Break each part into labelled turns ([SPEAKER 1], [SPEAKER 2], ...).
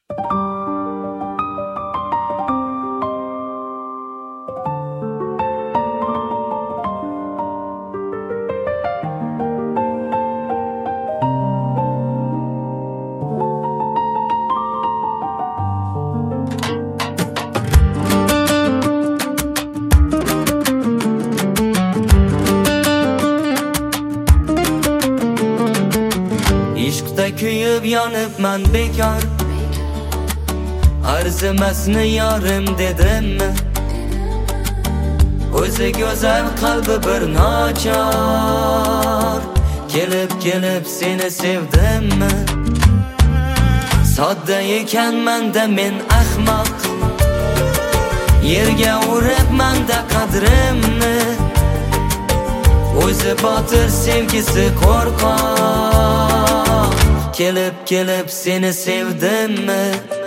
[SPEAKER 1] Ishqda kuyib yonibman bekor, arzimasni yorim dedimmi? O'zi go'zal qalbi bir nochor, kelib seni sevdimmi? Sodda ekanman-da men ahmoq, yerga uribman-da qadrimni. O'zi botir sevgisi qo'rqoq, kelib seni sevdimmi?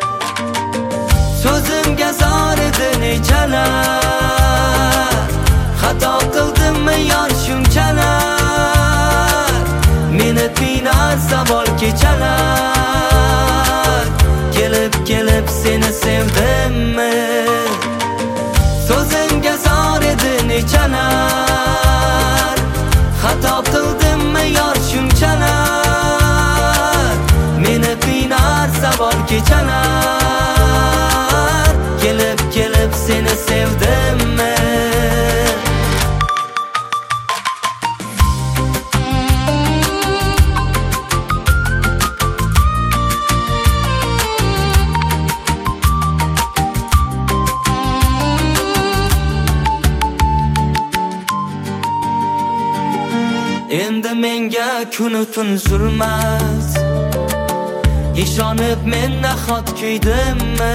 [SPEAKER 1] So'zimga zor edi nechalar, xato qildimmi yor shunchalar? Meni qiynar savol kechalar, kelib seni sevdimmi? So'zimga zor edi nechalar, xato qildimmi yor shunchalar? Meni qiynar savol kechalar, kelib seni sevdimmi? Endi menga kunu tun zulmat, ishonib men nahot kuydimmi?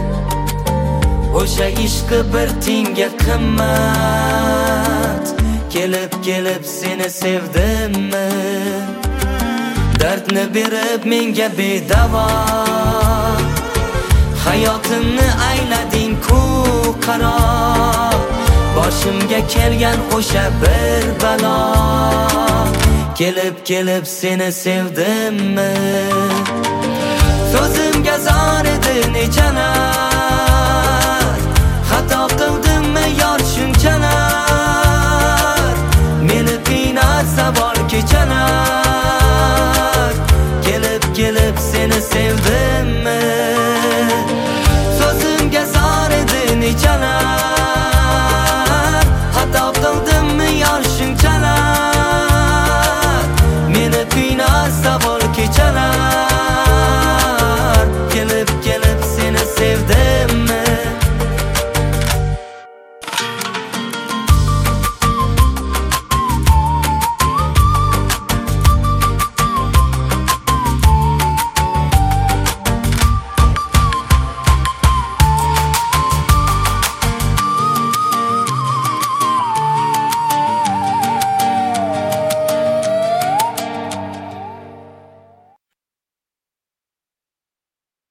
[SPEAKER 1] O'sha ishqi bir tinga qimmat, kelib seni sevdimmi? Dardni berib menga bedavo, hayotimni aylading ku qaro. Boshimga kelgan o'sha bir balo, kelib seni sevdimmi? So'zim